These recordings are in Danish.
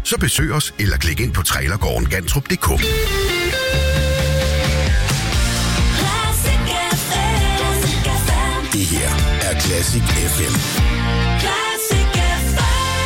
så besøg os eller klik ind på trailergården-gantrup.dk. Det her er Classic FM. Classic FM.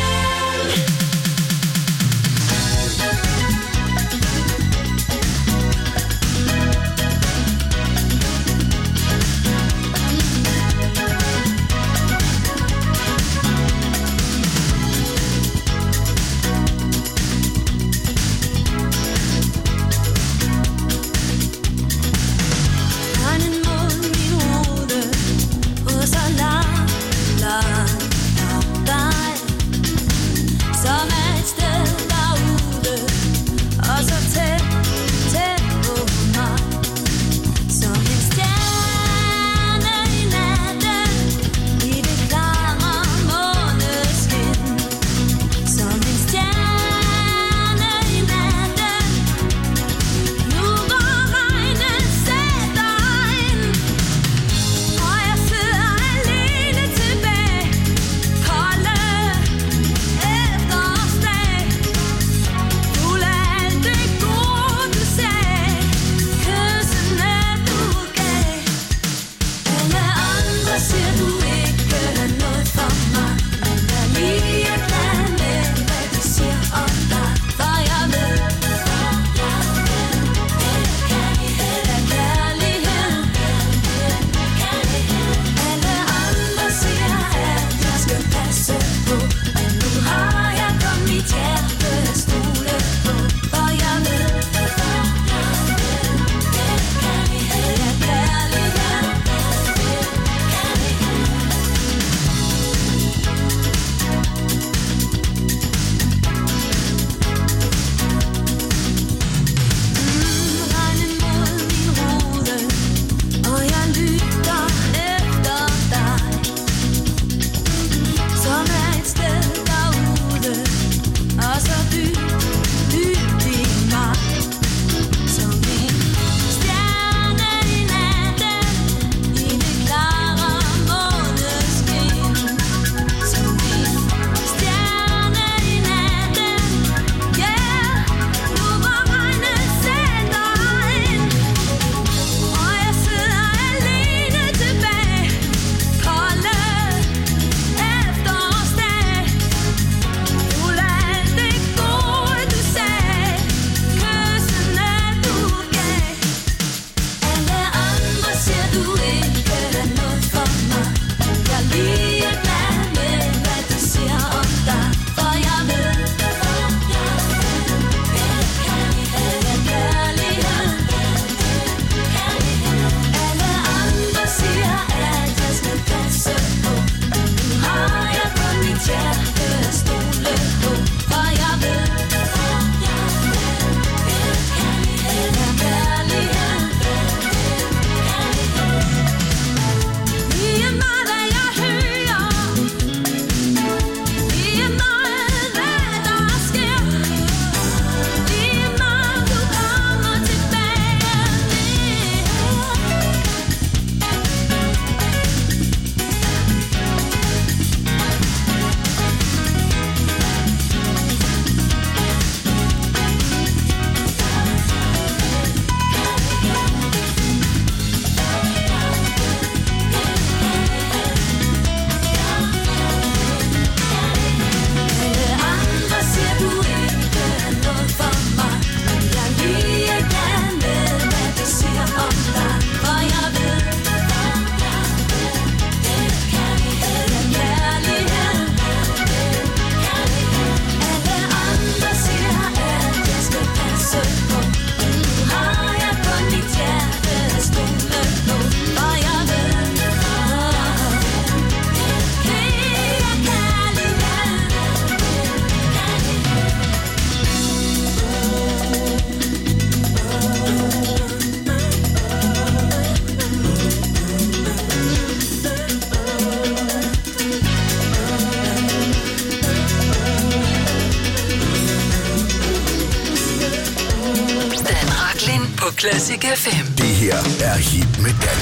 på Classic FM. Det her er Hit med Dan.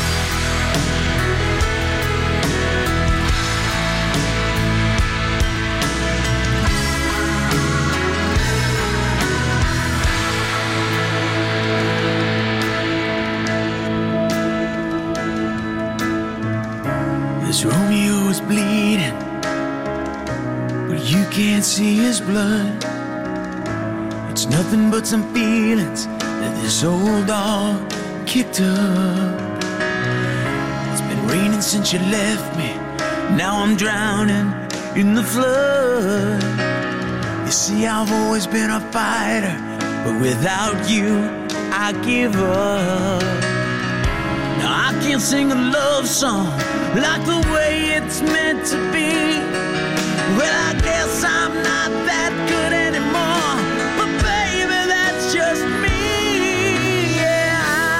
can't see his blood. It's nothing but some feelings that this old dog kicked up. It's been raining since you left me. Now I'm drowning in the flood. You see, I've always been a fighter, but without you, I give up. Now I can't sing a love song like the way it's meant to be. Well, I guess I'm not that good anymore, but baby, that's just me. Yeah,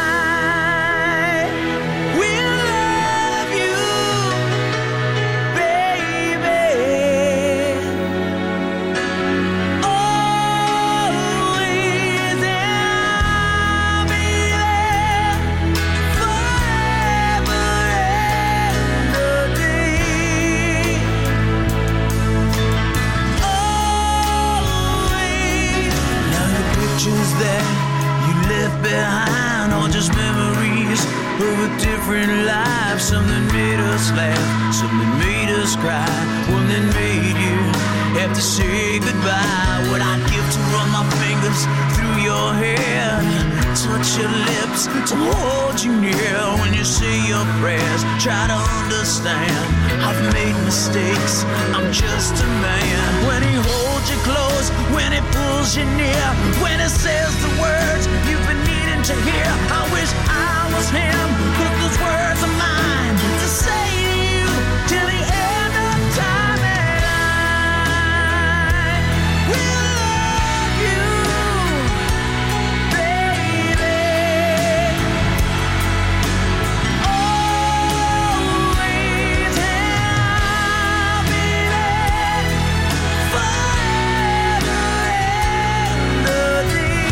I will love you, baby, always, and I'll be there forever and a day. Always. Now the pictures that you left behind are just memories of a different life. Some that made us laugh, some that made us cry, one that made you have to say goodbye. What I'd give to run my fingers through your hair, touch your lips, to hold you near when you say your prayers. Try to understand, I've made mistakes, I'm just a man. When he holds you close, when he pulls you near, when he says the words you've been needing to hear, I wish I was him, 'cause those words are mine to say to you till the end of time. And I will love you, baby, always, and I'll be there forever and a day.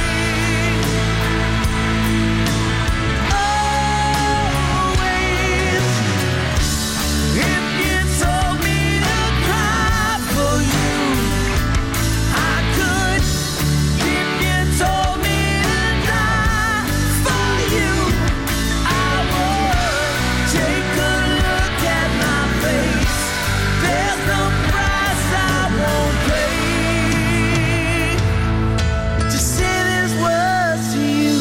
Always. If you told me to cry for you, I could. If you told me to die for you, I would. Take a look at my face. There's no price I won't pay to say these words to you.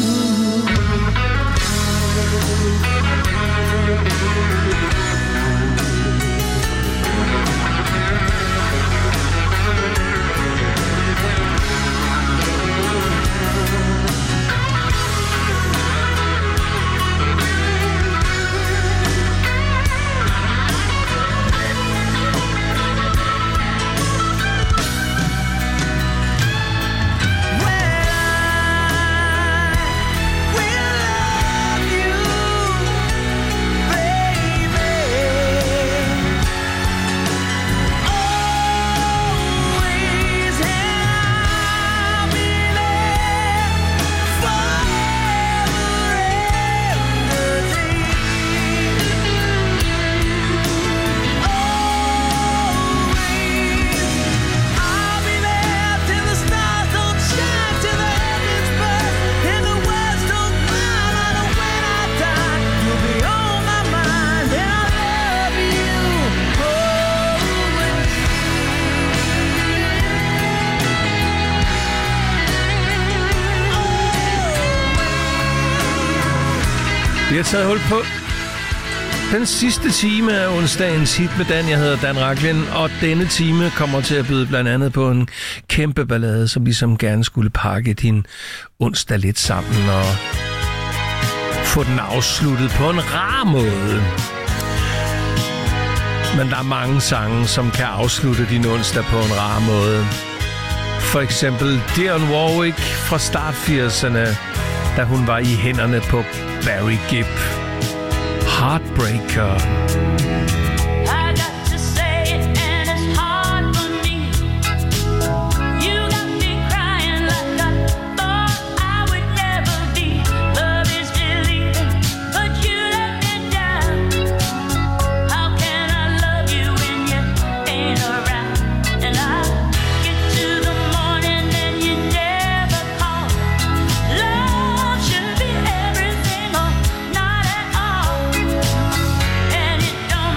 Vi har taget hul på den sidste time af onsdagens hit med Dan. Jeg hedder Dan Rachlin, og denne time kommer til at byde blandt andet på en kæmpe ballade, som ligesom gerne skulle pakke din onsdag lidt sammen og få den afsluttet på en rar måde. Men der er mange sange, som kan afslutte din onsdag på en rar måde. For eksempel Dionne Warwick fra start 80'erne, da hun var i hænderne på Barry Gibb. Heartbreaker. Don't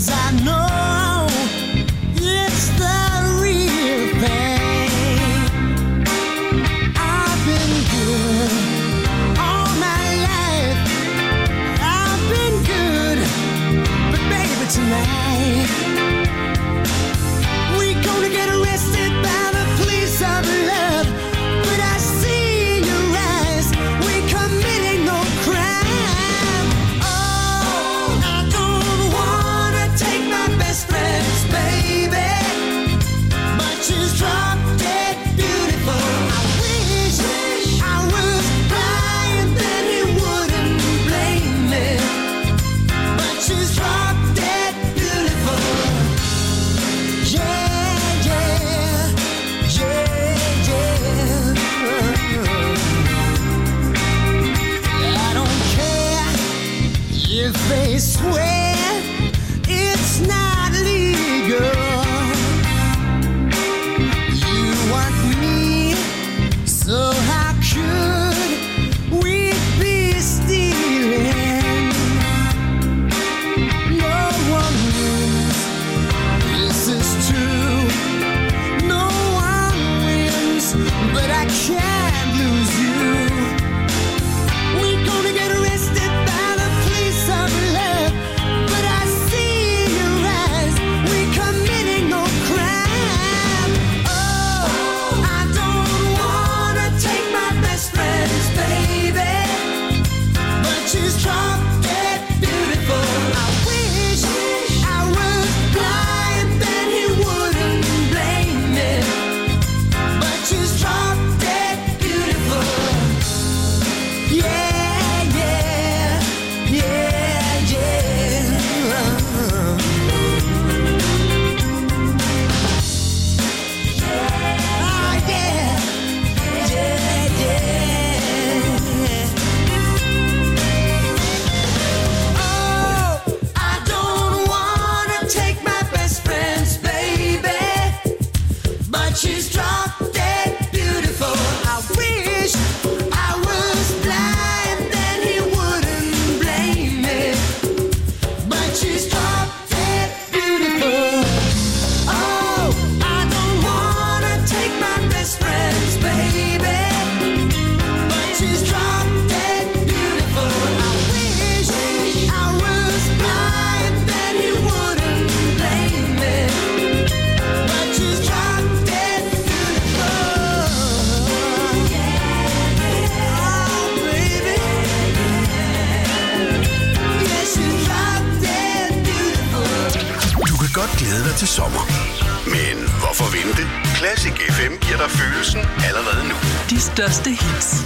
'cause I know it's the real thing. I've been good all my life. I've been good, but baby tonight we gonna get arrested by the police of love. But I see in your eyes we committing no crime. Oh, I don't wanna take my best friend's baby, but she's drop dead beautiful. I wish I was blind, then he wouldn't blame me, but she's drop dead beautiful. Yeah, yeah, yeah, yeah. I don't care if they swear it's not legal. You want me, so how could we be stealing? No one wins, this is true. No one wins, but I can't lose you. We gonna get arrested by the police of love, but I see in your eyes we committing no crime. Oh, I don't wanna take my best friend's baby, but she's drop dead beautiful. I wish I was blind, then he wouldn't blame me, but she's drop dead beautiful. Yeah, yeah, yeah, yeah. Oh, yeah, yeah, yeah. Oh, I don't wanna take my best friend's baby, but she's drop dead beautiful. I wish I was blind, then he wouldn't blame me, but she's drop dead beautiful. Oh, I don't wanna take my best friend's baby, but she's drop dead beautiful. I wish I was blind, then he wouldn't blame me, but she's drop dead beautiful. Oh, baby. Yeah, she's drop dead beautiful. Du kan godt glæde dig til sommer. Men hvorfor vente? Classic FM giver dig følelsen allerede nu. De største hits.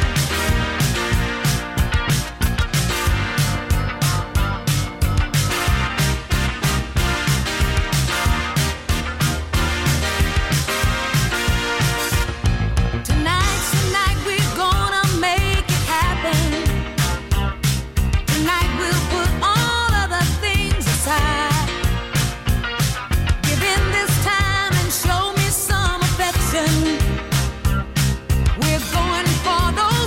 Tonight's the night we're gonna make it happen. Tonight we'll put all other things aside. Give in this time and show me some affection. We're going for those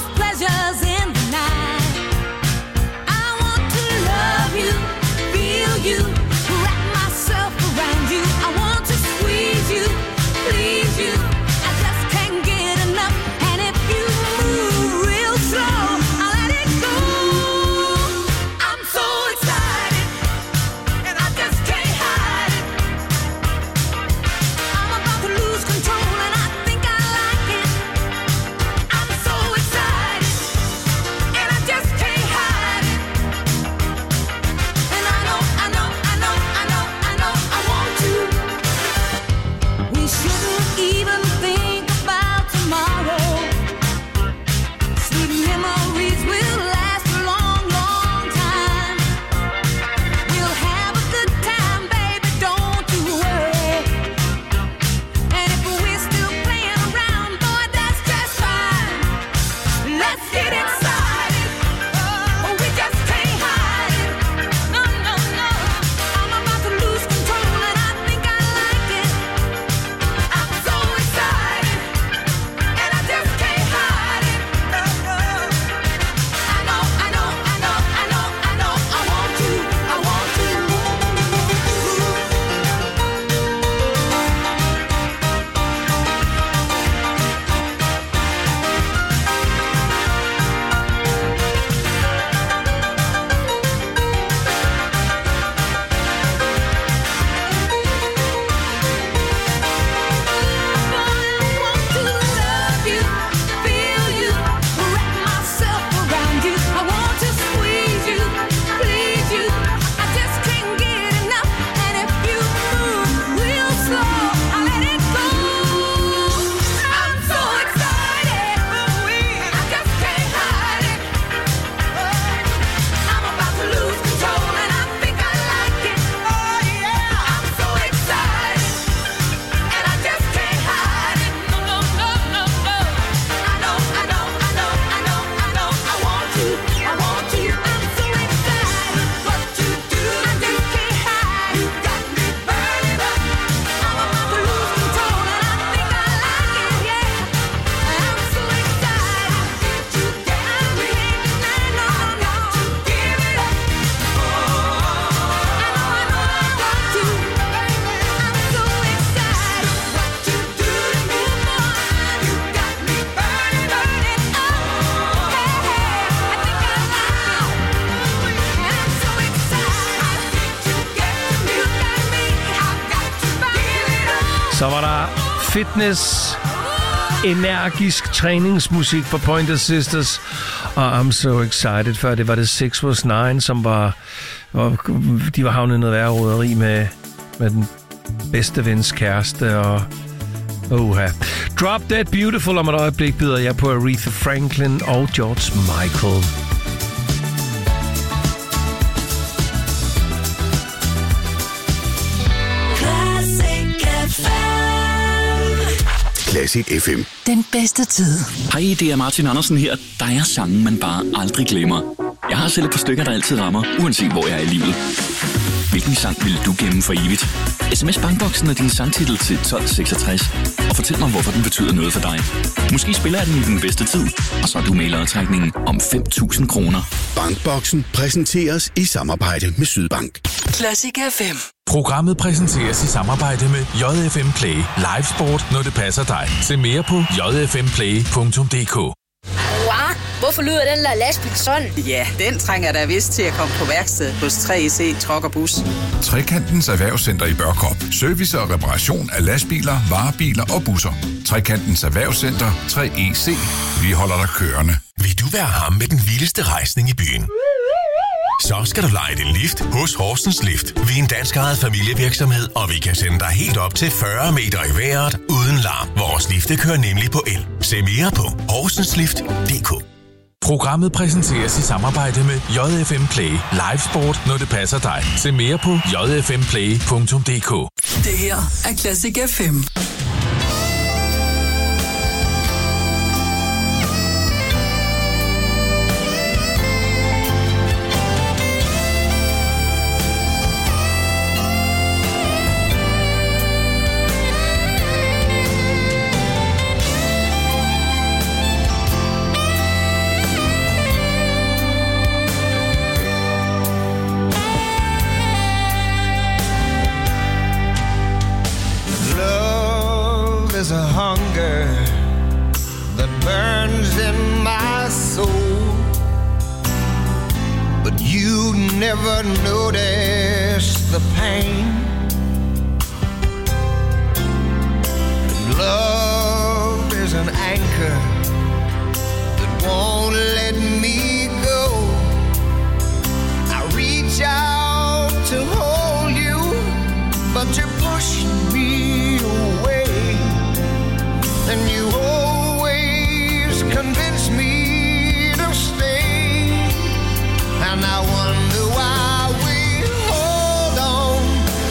Så var der fitness, energisk træningsmusik fra Pointer Sisters og I'm So Excited. Før det var det 6 Was 9, som var de var havnet noget værre roderi med den bedste vens kæreste og Drop Dead Beautiful. Om et øjeblik byder jeg på Aretha Franklin og George Michael. Classic FM. Den bedste tid. Hej, det er Martin Andersen her. Der er sange, man bare aldrig glemmer. Jeg har selv et par stykker, der altid rammer, uanset hvor jeg er i livet. Hvilken sang vil du gemme for evigt? SMS Bankboksen er din sangtitel til 1266. Og fortæl mig, hvorfor den betyder noget for dig. Måske spiller jeg den i den bedste tid, og så er du med i lodtrækningen om 5.000 kroner. Bankboksen præsenteres i samarbejde med Sydbank. Classic FM. Programmet præsenteres i samarbejde med JFM Play. Live sport, når det passer dig. Se mere på jfmplay.dk. Hvorfor lyder den der lastbil sådan? Ja, den trænger der vist til at komme på værksted hos 3EC Truck og Bus. Trekantens Erhvervscenter i Børkop. Service og reparation af lastbiler, varebiler og busser. Trekantens Erhvervscenter 3EC. Vi holder dig kørende. Vil du være ham med den vildeste rejsning i byen? Så skal du leje din lift hos Horsens Lift. Vi er en dansk-ejet familievirksomhed, og vi kan sende dig helt op til 40 meter i vejret uden larm. Vores lifte kører nemlig på el. Se mere på horsenslift.dk. Programmet præsenteres i samarbejde med JFM Play. Live sport, når det passer dig. Se mere på jfmplay.dk. Det her er Classic FM. There's a hunger that burns in my soul, but you never notice the pain. Love is an anchor that won't let me go. I reach out to hold you, but you push me away. And you always convince me to stay. And I wonder why we hold on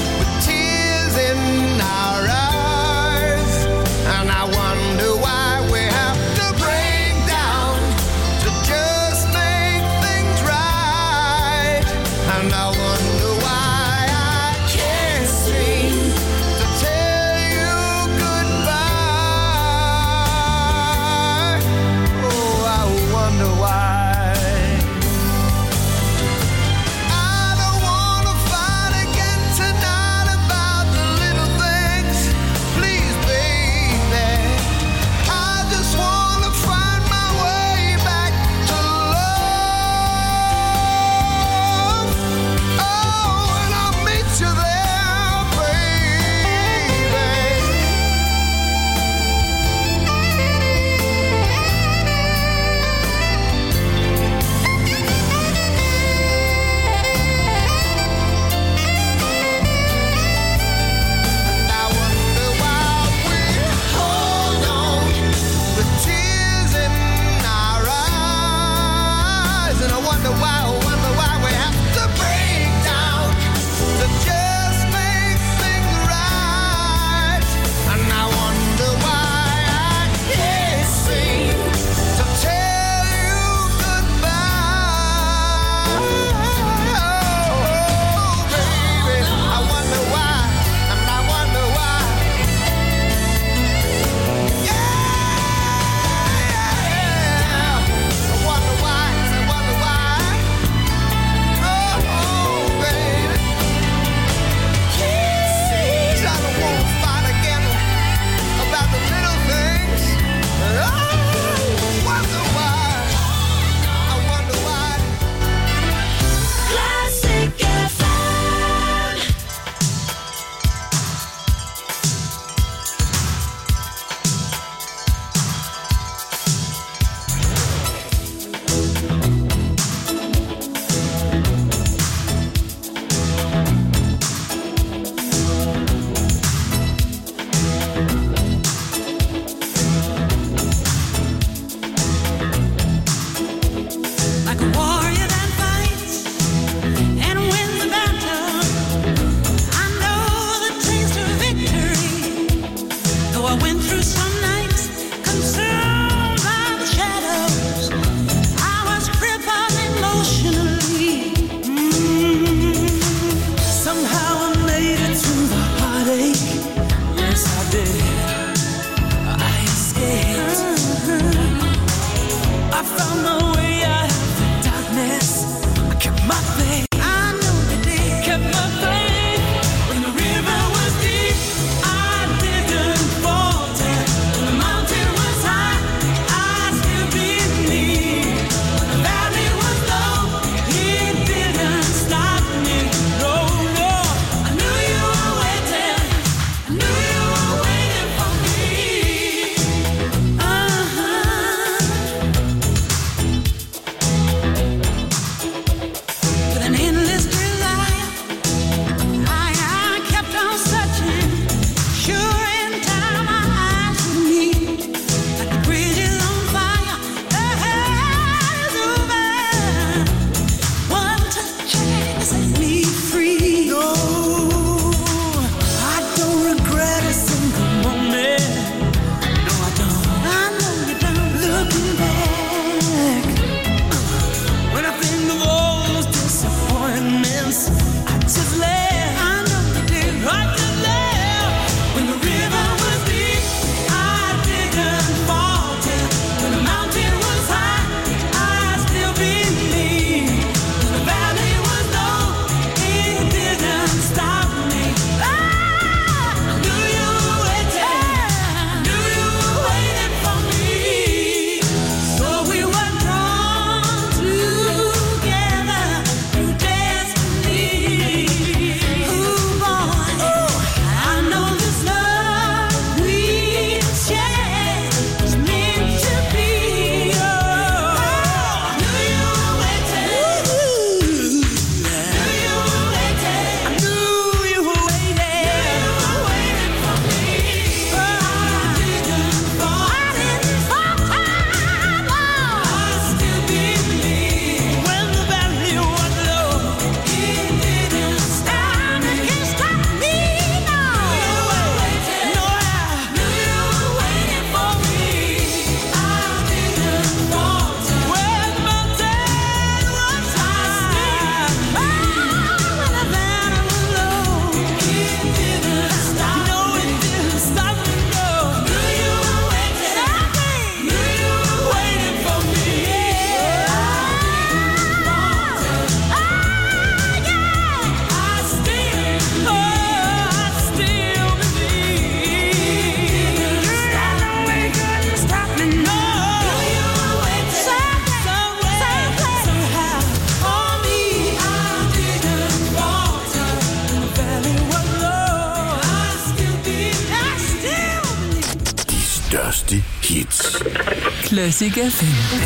hits. Classic FM.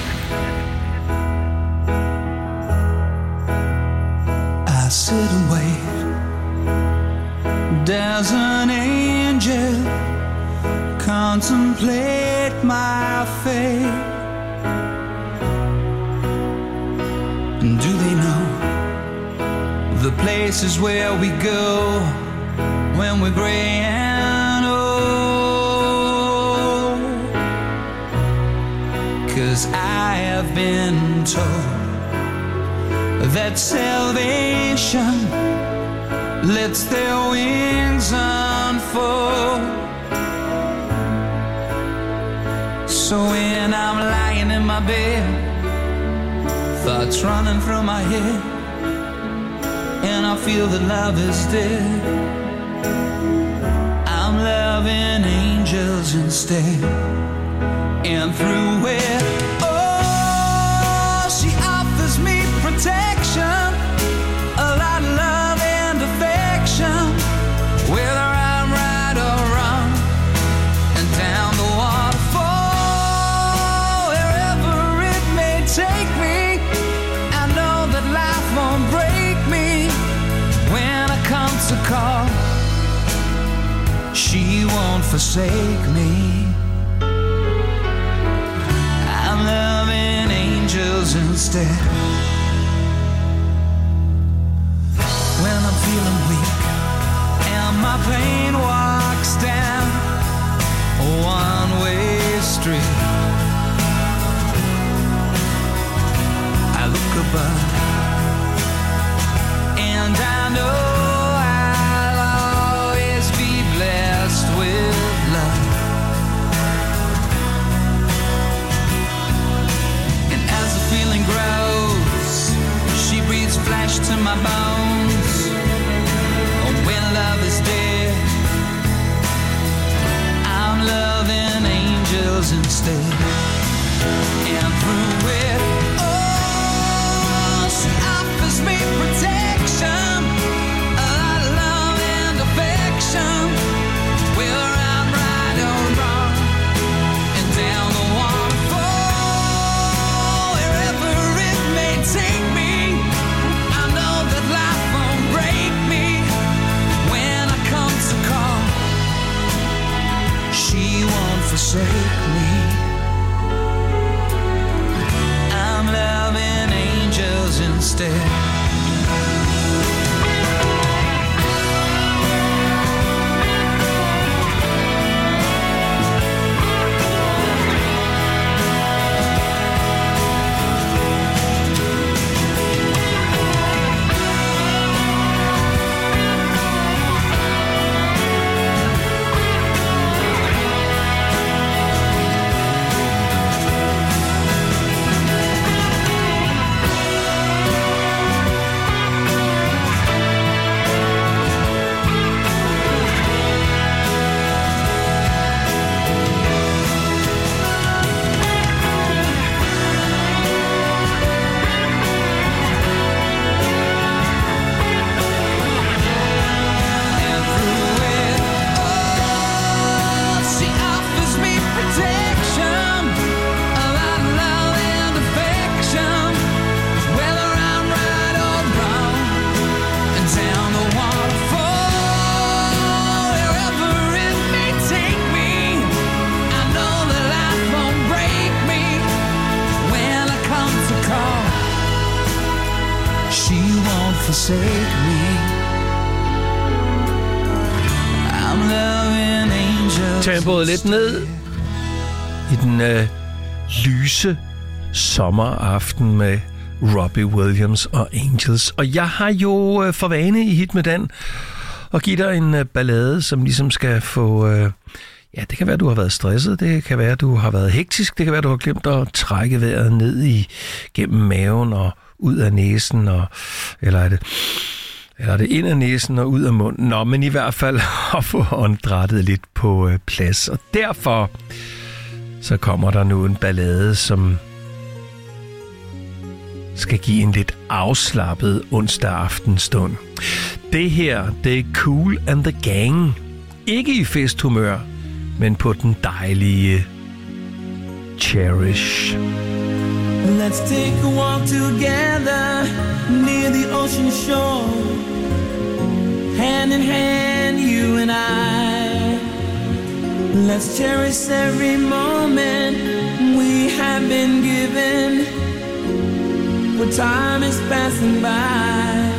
I sit and wait. There's an angel contemplate my fate. Do they know the places where we go when we're gray and old? 'Cause I have been told that salvation lets their wings unfold. So when I'm lying in my bed, thoughts running through my head, and I feel that love is dead, I'm loving angels instead. And through it, oh, she offers me protection, a lot of love and affection, whether I'm right or wrong, and down the waterfall, wherever it may take me, I know that life won't break me when I come to call. She won't forsake me. I'm loving angels instead. When I'm feeling weak and my pain walks down a one-way street, I look above and I know I'll always be blessed with love. And as the feeling grows, she breathes flesh to my bones. Oh, when love is dead, I'm loving angels instead. And through it, oh, she offers me protection, a lot of love and affection, whether I'm right or wrong, and down the waterfall, wherever it may take me, I know that life won't break me when I come to call. She won't forsake me. I'm loving angels instead. Forsake me. I'm loving angels. Tempoet lidt ned i den lyse sommeraften med Robbie Williams og Angels. Og jeg har jo for vane i Hit med Dan at give dig en ballade, som ligesom skal få... Ja, det kan være, du har været stresset, det kan være, du har været hektisk, det kan være, du har glemt at trække vejret ned gennem maven og ud af næsen, eller er det ind af næsen og ud af munden. Nå, men i hvert fald at få åndedrættet lidt på plads. Og derfor så kommer der nu en ballade, som skal give en lidt afslappet onsdag aftenstund. Det her, det er Kool and the Gang. Ikke i festhumør, men på den dejlige Cherish. Let's take a walk together near the ocean shore. Hand in hand, you and I. Let's cherish every moment we have been given, for time is passing by.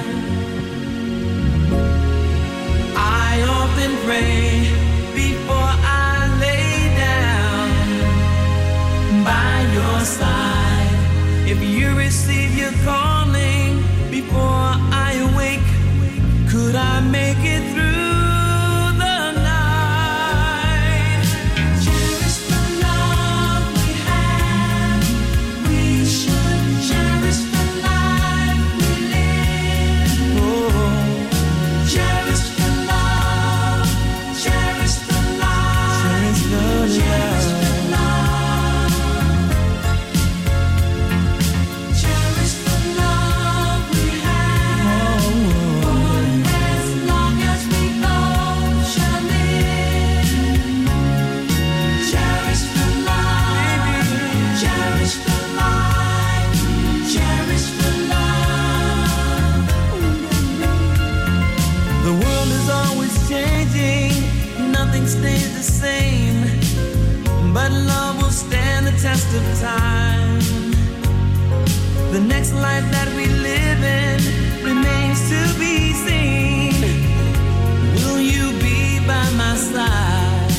I often pray before I lay down by your side. If you receive your calling before I awake, could I make it through the night? Cherish the love we have. We should cherish the life we live. Oh, cherish the love. Cherish the love. Cherish the love. Cherish the love. Cherish the love we have. For as long as we both shall live. Cherish the love. Cherish the life. Cherish the love. The world is always changing. Nothing stays the same. But love will stand the test of time. The next life that we live in remains to be seen. Will you be by my side?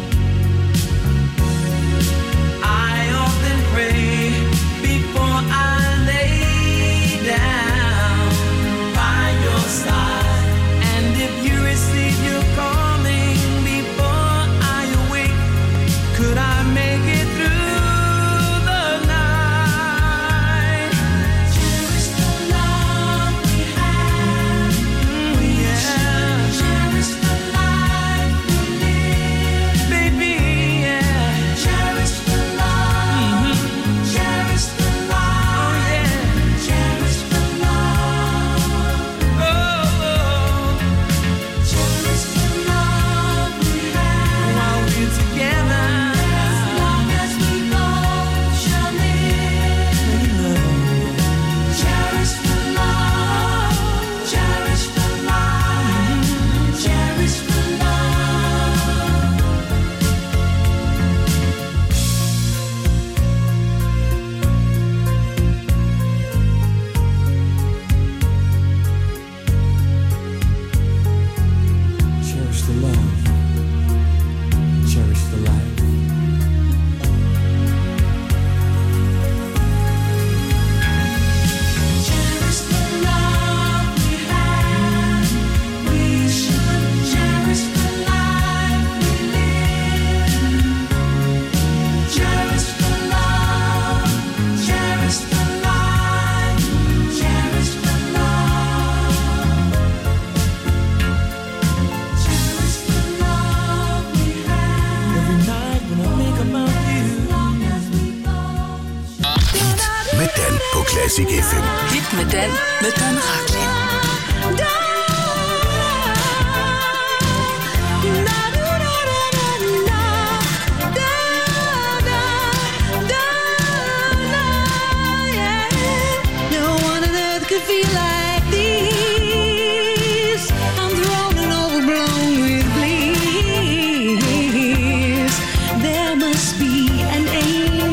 I often pray before I lay down by your side. And if you receive your calling before I awake, could I make it through the night? Cherish the love we have. Yeah. Cherish the life we live. Baby, yeah. Cherish the love. Cherish the love. Oh, yeah. Cherish the love. Oh, cherish the love we have. While we're together. As long as we both shall live. Cherish the love. Cherish the life. Cherish the love. Cherish the love. Cherish the life. Cherish the love we have. We should cherish the life we live. Cherish the love. Cherish the life. Cherish the love. Cherish the love we have. Every night when I think about you. Med Dan på Classic FM. Hit med Dan Rachlin. No one on earth could feel like this. I'm thrown and overblown with bliss. There must be an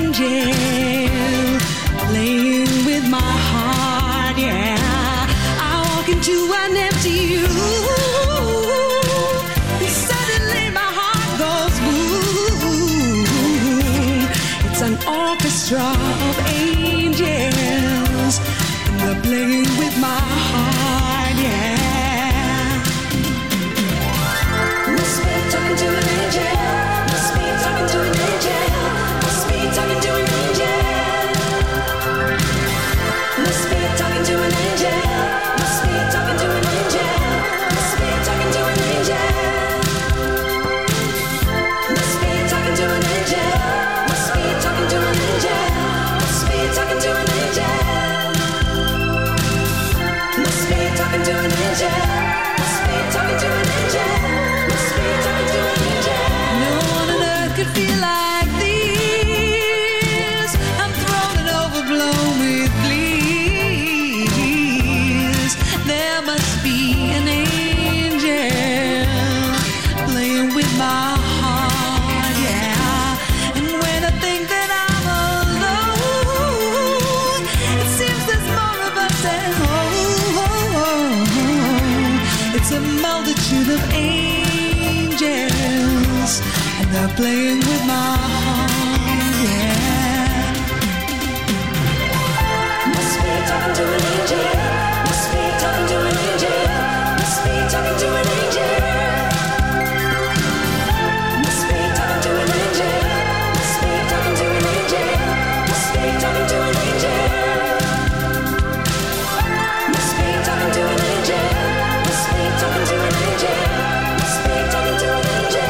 angel playing with my heart, yeah. I multitude of angels, and they're playing with my heart, yeah. Must be talking to an angel. Must be talking to an angel. Must be talking to an angel. Must be talking to an angel. Must be talking to an angel. Must be talking to an angel. Must be talking to an angel. Must be talking to an angel. Must be talking to an angel.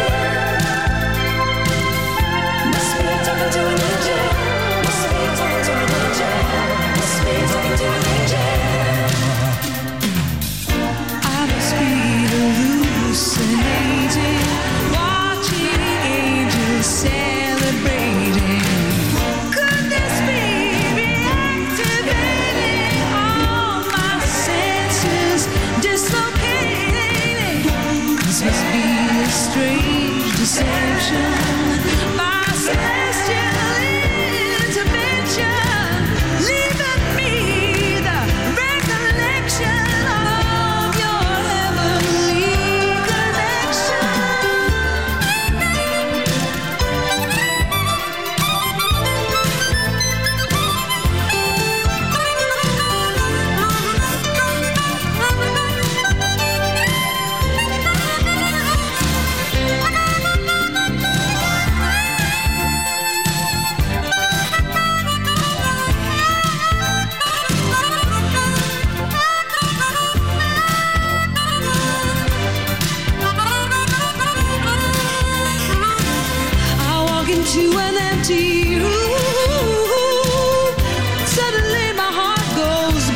Must be talking to an angel. Must be talking to an angel. Must be talking to an angel. I must be hallucinating, watching angels celebrating. Could this be reactivating all my senses, dislocating? This must be a strange deception, my celestial intervention, leaving me the recollection of your heavenly connection. I walk into an empty room. Suddenly my heart goes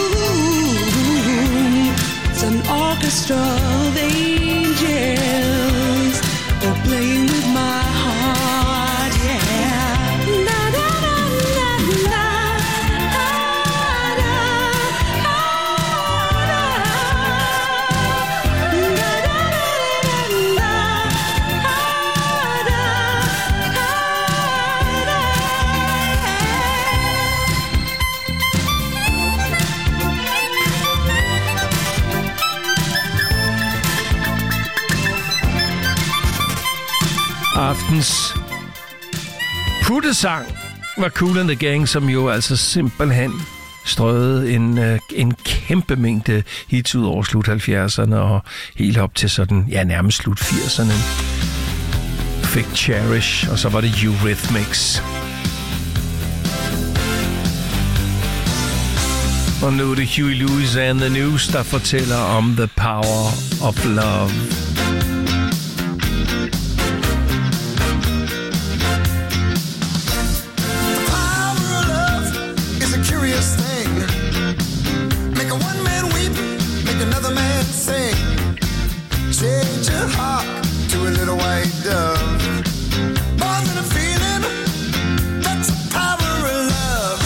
boom. It's an orchestra of angels, all playing with my heart, yeah. Na na na na na, ah, na, ah, na. Na na na na, ah, na, Aftens puttesang var Kool and the Gang, som jo altså simpelthen strøede en kæmpe mængde hits ud over slut 70'erne og helt op til sådan, ja, nærmest slut 80'erne. Fik Cherish, og så var det Eurythmics. Og nu er det Huey Lewis and the News, der fortæller om the power of love. Change your heart to a little white dove. More than a feeling, that's the power of love.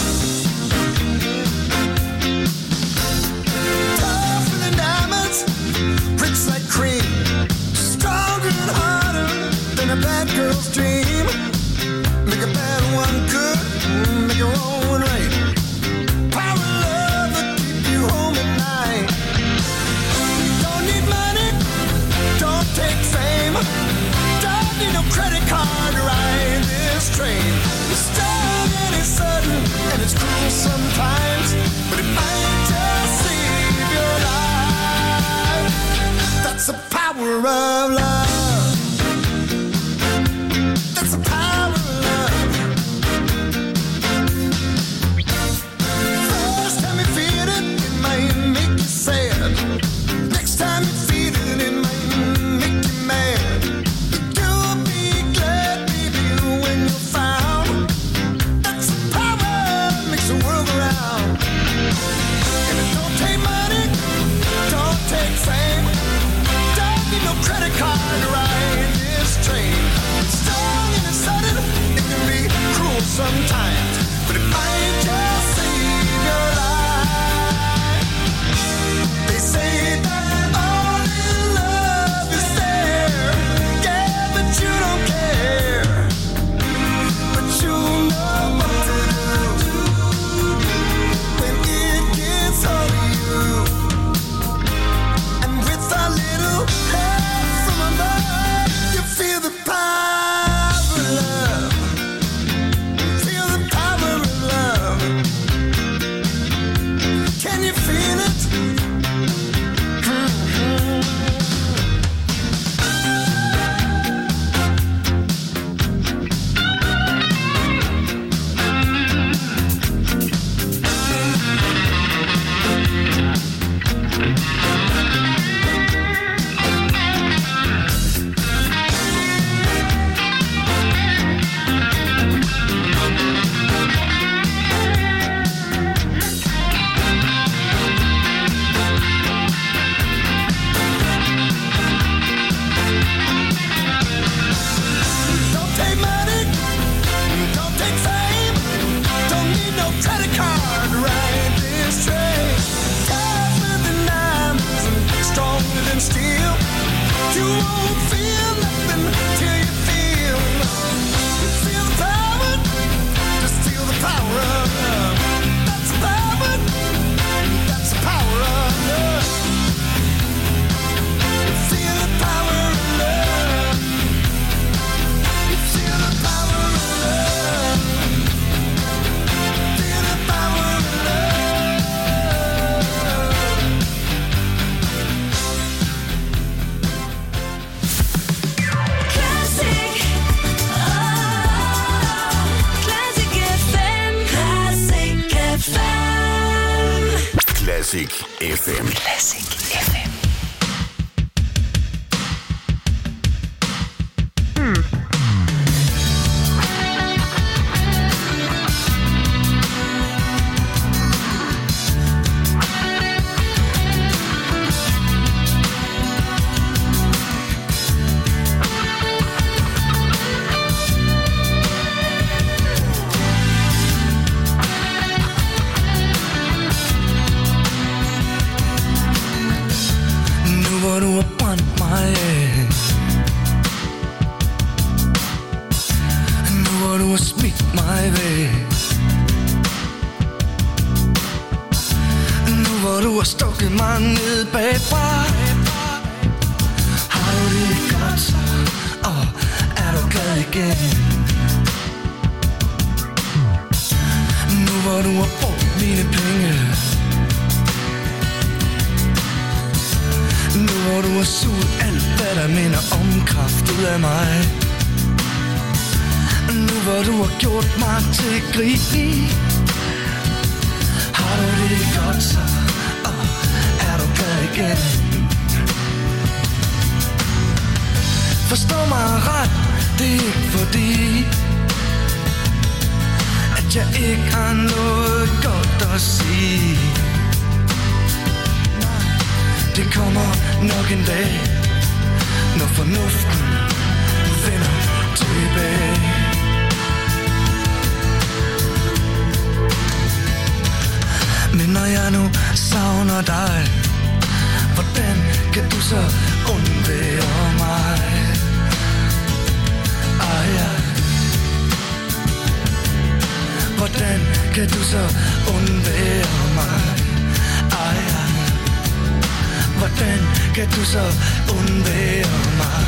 Tougher than diamonds, rich like cream, stronger and harder than a bad girl's dream. Make a bad one good, make a wrong one right. Power of love that keep you home at night. Don't need money, don't take fame, don't need no credit card to ride this train. It's strong and it's sudden and it's cruel sometimes, but it might just save your life. That's the power of love. That's the power of love. First time you feel it, it might make you sad. Next time you feel it, it might make you mad. You'll be glad, baby, when you're found. That's the power that makes the world go round. And it don't take money, don't take fame, don't need no credit card You won't feel nothing till you feel the power. Just feel the power of love. That's the power. That's the power of love. Feel the power of love. Feel the power of love. Feel the power of love. Classic. Classic FM. Classic FM. Classic FM. Classic FM. Nu hvor du har brændt mig af, nu hvor du har smidt mig væk, nu hvor du har stukket mig ned bagfra, har du det godt så, og er du glad igen? Nu hvor du har brugt mine penge, nu hvor du har suget alt, hvad der minder om kraft ud af mig, nu hvor du har gjort mig til grin, har du det godt så, og er du glad igen? Forstå mig ret, det er ikke fordi, at jeg ikke har noget godt at sige. Det kommer nok en dag, når fornuften vender tilbage. Men når jeg nu savner dig, hvordan kan du så undvære mig? Hvordan kan du så undvære mig? Hvordan kan du så undvære mig?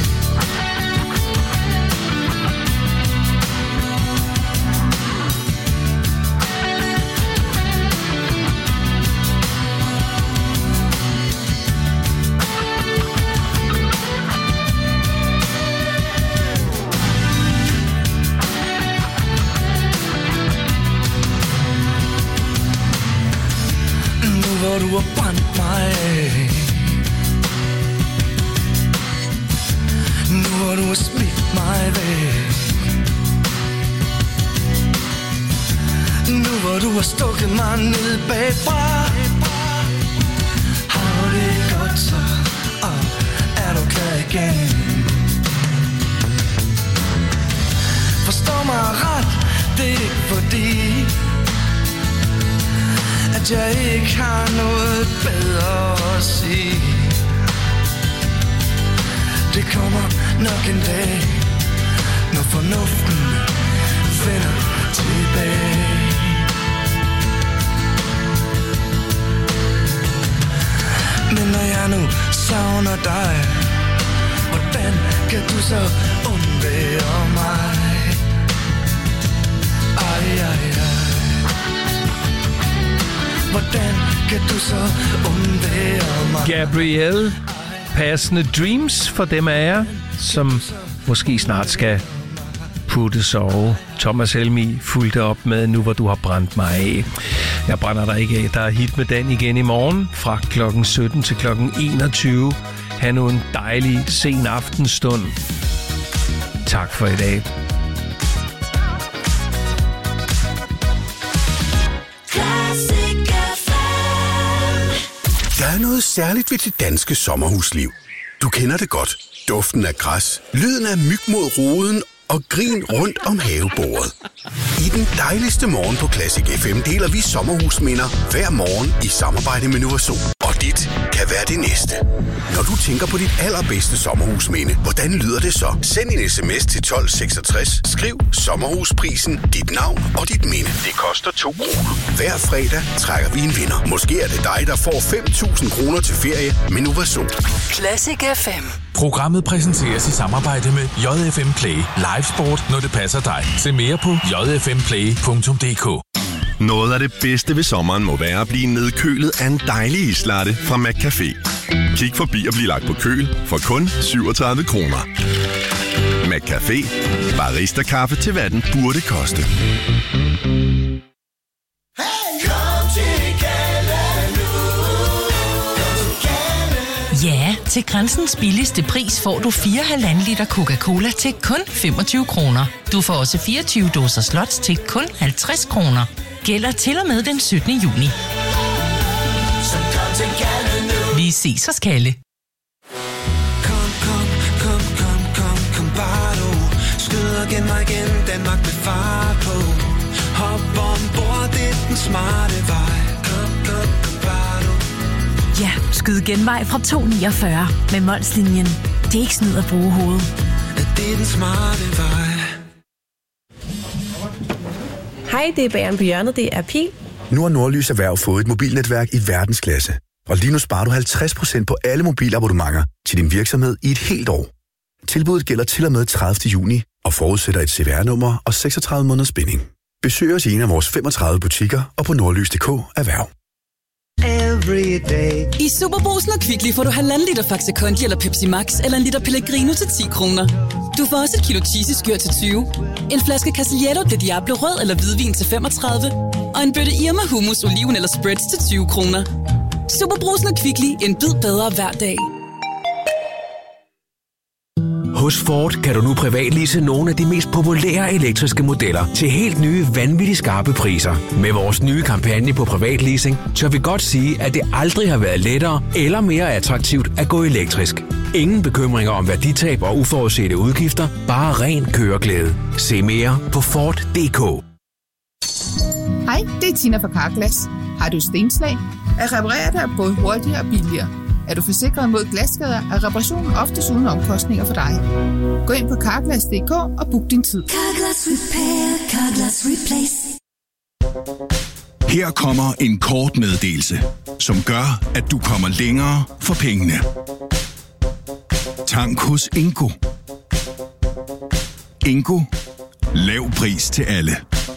Nu hvor du har brændt mig af, nu hvor du har smidt mig væk, nu hvor du har stukket mig ned bagfra, har du det godt så, og er du klar igen? Forstå mig ret, det er ikke fordi, at jeg ikke har noget bedre at sige. Det kommer nok en dag, når fornuften vender tilbage. Men når jeg nu savner dig, hvordan kan du så undvære mig? Hvordan kan du så undvære mig? Gabrielle, passende dreams for dem af jer, som måske snart skal putte sove. Thomas Helmig fulgte op med Nu hvor du har brændt mig af. Jeg brænder dig ikke af. Der er hit med Dan igen i morgen fra klokken 17 til klokken 21. Ha' nu en dejlig sen aftenstund. Tak for i dag. Der er noget særligt ved det danske sommerhusliv. Du kender det godt. Duften af græs, lyden af myg mod ruden og grin rundt om havebordet. I den dejligste morgen på Classic FM deler vi sommerhusminder hver morgen i samarbejde med Novasol. Og dit kan være det næste. Når du tænker på dit allerbedste sommerhusminde, hvordan lyder det så? Send en sms til 1266, skriv sommerhusprisen, dit navn og dit minde. Det koster 2 kroner. Hver fredag trækker vi en vinder. Måske er det dig, der får 5.000 kroner til ferie med Novasol. Classic FM. Programmet præsenteres i samarbejde med JFM Play. Live sport, når det passer dig. Se mere på jfmplay.dk. Noget af det bedste ved sommeren må være at blive nedkølet af en dejlig islatte fra McCafé. Kig forbi og bliv lagt på køl for kun 37 kroner. McCafé. Barista-kaffe til hvad den burde koste. Ja, til Grænsens billigste pris får du 4,5 liter Coca-Cola til kun 25 kroner. Du får også 24 dåser Slots til kun 50 kroner. Gælder til og med den 17. juni. Vi ses hos Kalle. Kom, bare du. Skyd og gen mig igen, Danmark med fart på. Hop ombord, det er den smarte vej. Kom, bare du. Ja, skyd genvej fra 249 med Molslinjen. Det er ikke snyd at bruge hovedet. Det er den smarte vej. Hej, det er Bageren på hjørnet. Det er Pil. Nu har Nordlys Erhverv fået et mobilnetværk i verdensklasse. Og lige nu sparer du 50% på alle mobilabonnementer til din virksomhed i et helt år. Tilbuddet gælder til og med 30. juni og forudsætter et CVR-nummer og 36 måneders binding. Besøg os i en af vores 35 butikker og på nordlys.dk Erhverv. I Superbrugsen og Kvickly får du 1,5 liter Faxe Kondi eller Pepsi Max eller en liter Pellegrino til 10 kroner. Du får også et kilo cheesy-skyr til 20, en flaske Casiglietto de Diablo rød eller hvidvin til 35, og en bøtte Irma hummus, oliven eller spreads til 20 kroner. Superbrugsen og Kvickly, en bid bedre hver dag. Hos Ford kan du nu privatlease nogle af de mest populære elektriske modeller til helt nye, vanvittigt skarpe priser. Med vores nye kampagne på privatleasing, tør vi godt sige, at det aldrig har været lettere eller mere attraktivt at gå elektrisk. Ingen bekymringer om værditab og uforudsete udgifter, bare ren køreglæde. Se mere på Ford.dk. Hej, det er Tina fra Carglass. Har du stenslag? At reparere dig både hurtigere og billigere. Er du forsikret mod glasskader, er reparationen oftest uden omkostninger for dig. Gå ind på Carglass.dk og book din tid. Carglass Repair, Carglass Replace. Her kommer en kort meddelelse, som gør, at du kommer længere for pengene. Tank hos Ingo. Ingo. Lav pris til alle.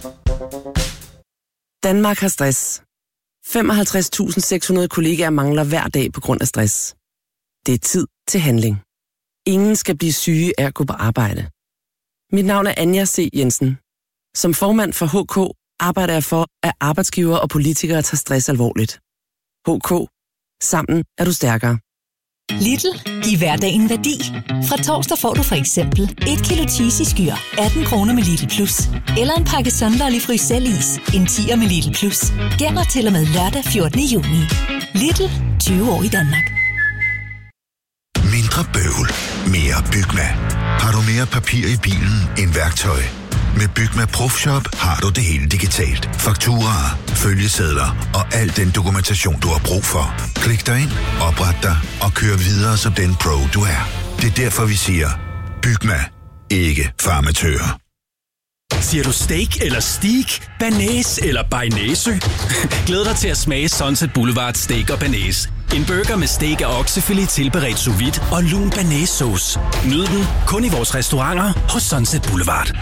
Danmark har stress. 55.600 kollegaer mangler hver dag på grund af stress. Det er tid til handling. Ingen skal blive syge af at gå på arbejde. Mit navn er Anja C. Jensen. Som formand for HK arbejder jeg for, at arbejdsgivere og politikere tager stress alvorligt. HK. Sammen er du stærkere. Lidl. Giv hverdagen værdi. Fra torsdag får du for eksempel 1 kilo cheesy-skyr, 18 kroner med Lidl Plus. Eller en pakke Sunlolly Frysel-is, en 10'er med Lidl Plus. Gælder til og med lørdag 14. juni. Lidl. 20 år i Danmark. Mindre bøvl. Mere Bygma. Har du mere papir i bilen end værktøj? Med Bygma ProFshop har du det hele digitalt. Fakturaer, følgesedler og al den dokumentation, du har brug for. Klik dig ind, opret dig og kør videre som den pro, du er. Det er derfor, vi siger, Bygma. Ikke farmatører. Siger du steak eller steak, banæs eller bearnaise? Glæd dig til at smage Sunset Boulevard Steak og Banæs. En burger med steak og oksefilet tilberedt sous vide og lun banæssauce. Nyd den kun i vores restauranter hos Sunset Boulevard.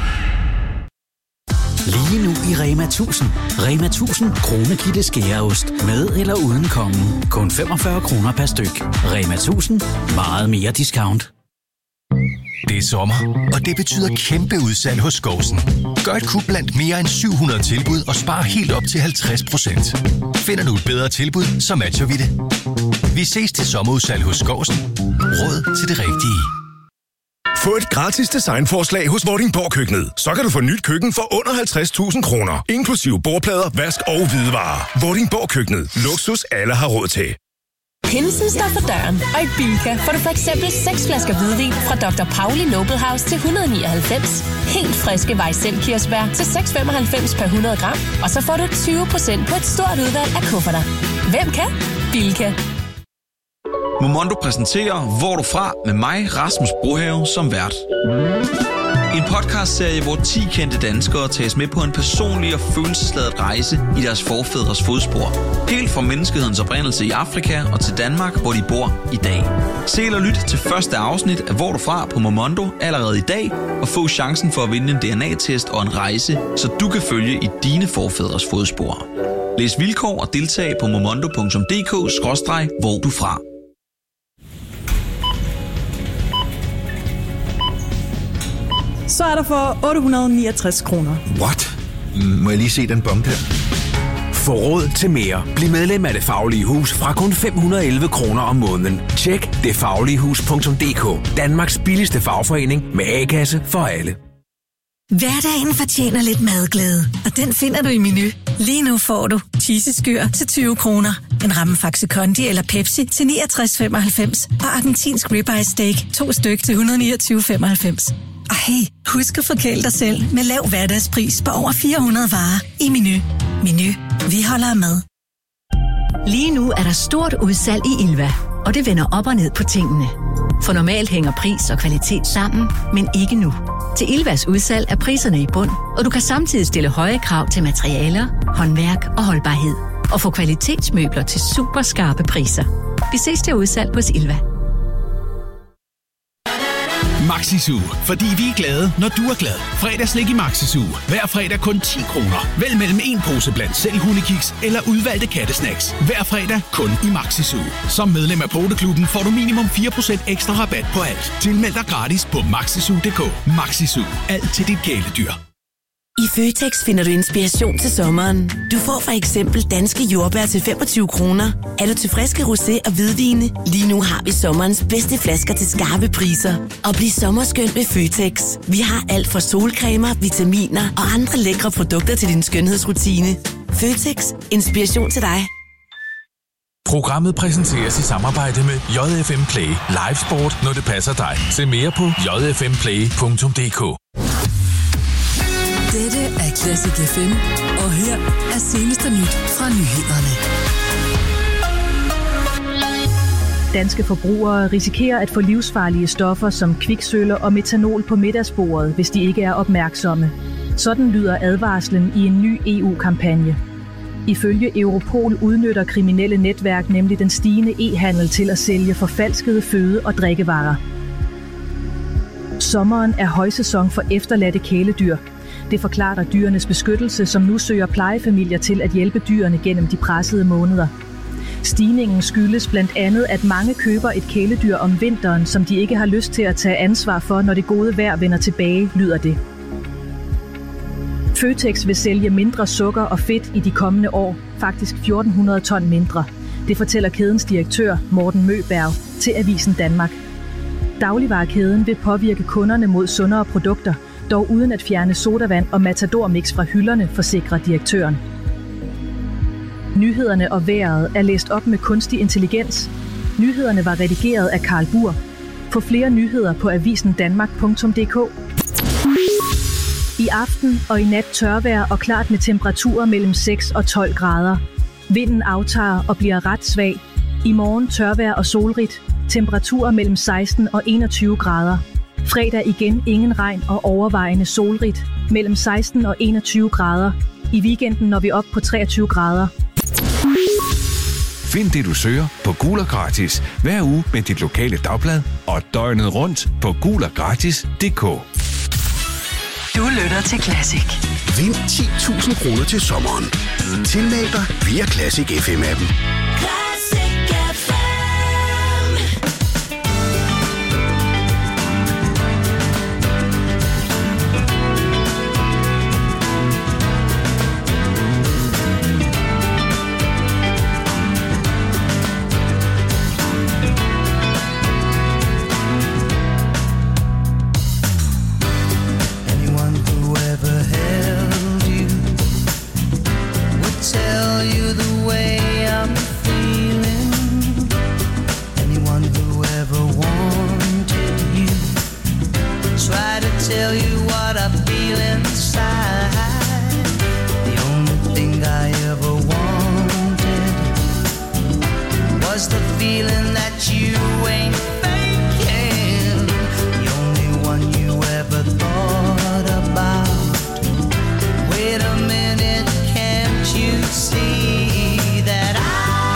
Lige nu i Rema 1000. Rema 1000 Kronekitte skæreost. Med eller uden kongen. Kun 45 kroner per styk. Rema 1000. Meget mere discount. Det er sommer, og det betyder kæmpe udsalg hos Skovsen. Gør et kub blandt mere end 700 tilbud og spar helt op til 50%. Finder du et bedre tilbud, så matcher vi det. Vi ses til sommerudsalg hos Skovsen. Råd til det rigtige. Få et gratis designforslag hos Vordingborg Køkkenet. Så kan du få nyt køkken for under 50.000 kroner. Inklusive bordplader, vask og hvidevarer. Vordingborg Køkkenet. Luksus alle har råd til. Pinsen står for døren, og i Bilka får du for eksempel 6 flasker hvidvin fra Dr. Pauli Noble House til 199. Helt friske Weissel-kirsebær til 6,95 per 100 gram. Og så får du 20% på et stort udvalg af kufferter. Hvem kan? Bilka. Momondo præsenterer Hvor du fra med mig, Rasmus Brohave, som vært. En podcastserie, hvor 10 kendte danskere tages med på en personlig og følelsesladet rejse i deres forfædres fodspor. Helt fra menneskehedens oprindelse i Afrika og til Danmark, hvor de bor i dag. Se eller lyt til første afsnit af Hvor du fra på Momondo allerede i dag, og få chancen for at vinde en DNA-test og en rejse, så du kan følge i dine forfædres fodspor. Læs vilkår og deltag på momondo.dk/hvor du fra. Så er der for 869 kroner. What? Må jeg lige se den bombe her? Få råd til mere. Bliv medlem af Det Faglige Hus fra kun 511 kroner om måneden. Tjek detfagligehus.dk. Danmarks billigste fagforening med A-kasse for alle. Hverdagen fortjener lidt madglæde, og den finder du i Menu. Lige nu får du cheeseskyr til 20 kroner, en ramme Faxe Kondi eller Pepsi til 69,95 og argentinsk ribeye steak 2 styk til 129,95. Og hey, husk at forkæle dig selv med lav hverdagspris på over 400 varer i Menu. Menu. Vi holder med. Lige nu er der stort udsalg i Ilva, og det vender op og ned på tingene. For normalt hænger pris og kvalitet sammen, men ikke nu. Til Ilvas udsalg er priserne i bund, og du kan samtidig stille høje krav til materialer, håndværk og holdbarhed. Og få kvalitetsmøbler til super skarpe priser. Vi ses til udsalg hos Ilva. Maxisu, fordi vi er glade, når du er glad. Fredagslik i Maxisu. Hver fredag kun 10 kroner. Vælg mellem en pose blandt selv hundekiks eller udvalgte kattesnacks. Hver fredag kun i Maxisu. Som medlem af Poteklubben får du minimum 4% ekstra rabat på alt. Tilmeld dig gratis på maxisu.dk. Maxisu. Alt til dit kæledyr. I Føtex finder du inspiration til sommeren. Du får for eksempel danske jordbær til 25 kroner. Er du til friske rosé og hvidvine? Lige nu har vi sommerens bedste flasker til skarpe priser. Og bliv sommerskøn med Føtex. Vi har alt fra solcremer, vitaminer og andre lækre produkter til din skønhedsrutine. Føtex. Inspiration til dig. Programmet præsenteres i samarbejde med JFM Play. Live sport, når det passer dig. Se mere på jfmplay.dk. Dette er Classic FM, og her er seneste nyt fra nyhederne. Danske forbrugere risikerer at få livsfarlige stoffer som kviksølv og metanol på middagsbordet, hvis de ikke er opmærksomme. Sådan lyder advarslen i en ny EU-kampagne. Ifølge Europol udnytter kriminelle netværk nemlig den stigende e-handel til at sælge forfalskede føde- og drikkevarer. Sommeren er højsæson for efterladte kæledyr. Det forklarer Dyrenes Beskyttelse, som nu søger plejefamilier til at hjælpe dyrene gennem de pressede måneder. Stigningen skyldes blandt andet, at mange køber et kæledyr om vinteren, som de ikke har lyst til at tage ansvar for, når det gode vejr vender tilbage, lyder det. Føtex vil sælge mindre sukker og fedt i de kommende år, faktisk 1400 ton mindre. Det fortæller kædens direktør, Morten Møberg, til Avisen Danmark. Dagligvarekæden vil påvirke kunderne mod sundere produkter, dog uden at fjerne sodavand og matadormix fra hylderne, forsikrer direktøren. Nyhederne og vejret er læst op med kunstig intelligens. Nyhederne var redigeret af Karl Bur. Få flere nyheder på avisendanmark.dk. I aften og i nat tørvejr og klart med temperaturer mellem 6 og 12 grader. Vinden aftager og bliver ret svag. I morgen tørvejr og solrigt. Temperaturer mellem 16 og 21 grader. Fredag igen ingen regn og overvejende solrigt. Mellem 16 og 21 grader. I weekenden når vi op på 23 grader. Find det, du søger på Gul og Gratis hver uge med dit lokale dagblad og døgnet rundt på guloggratis.dk. Du lytter til Classic. Vind 10.000 kroner til sommeren. Tilmeld dig via Classic FM-appen. tell you what I feel inside. The only thing I ever wanted was the feeling that you ain't faking. The only one you ever thought about. Wait a minute, can't you see that I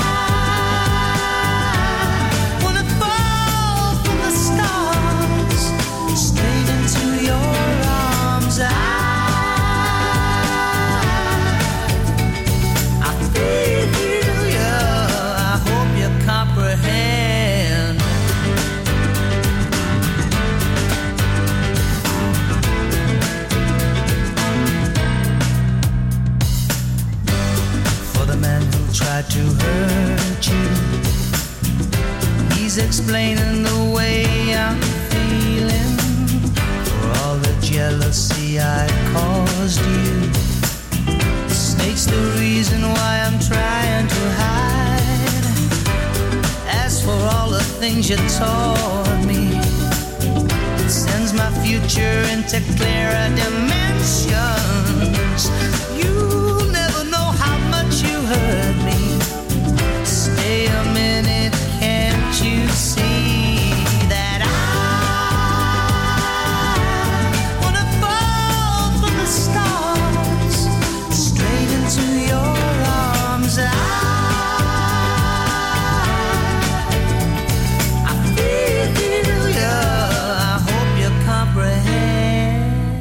wanna fall from the stars straight into your arms? I feel you, I hope you comprehend. For the man who tried to hurt you, he's explaining the way I'm feeling. For all the jealousy I caused you, the snake's the reason why I'm trying to hide. As for all the things you taught me, it sends my future into clearer dimensions. You'll never know how much you hurt me. Stay a minute, can't you see that I wanna fall from the stars straight into your arms? I feel you, I hope you comprehend.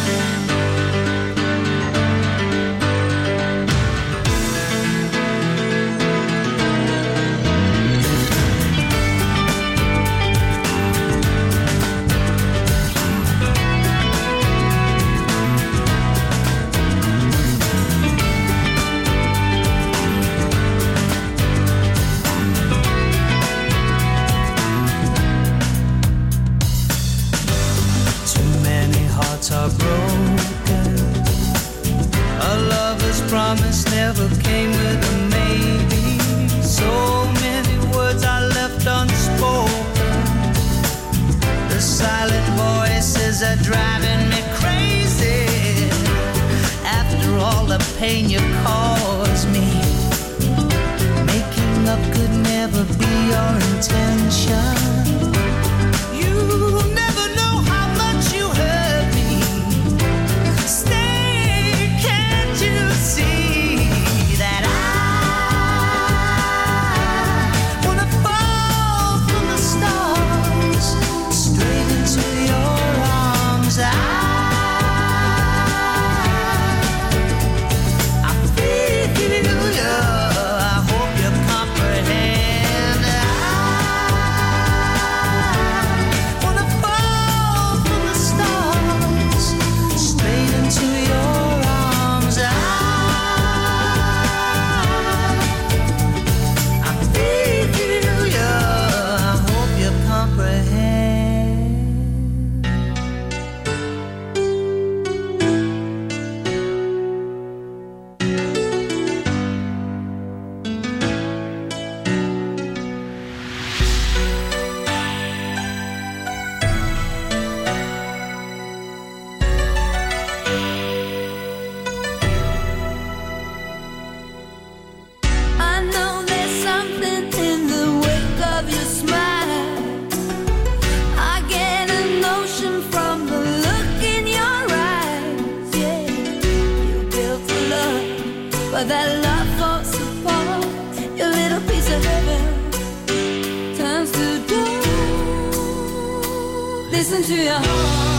Too many hearts are broken. A lover's promise never came with a maybe. So many words are left unspoken. The silent voices are driving me crazy. After all the pain you caused me, making up could never be your intention. You never know how much you hurt me. Stay, can't you see that I wanna fall from the stars straight into your arms? I feel you, I hope you comprehend. I wanna fall from the stars straight into your arms. I feel you, I hope you comprehend. I know there's something in the wake of your smile. I get a notion from the look in your eyes. Yeah, you built a love, but that love falls apart. Your little piece of heaven turns to gold. Listen to your heart.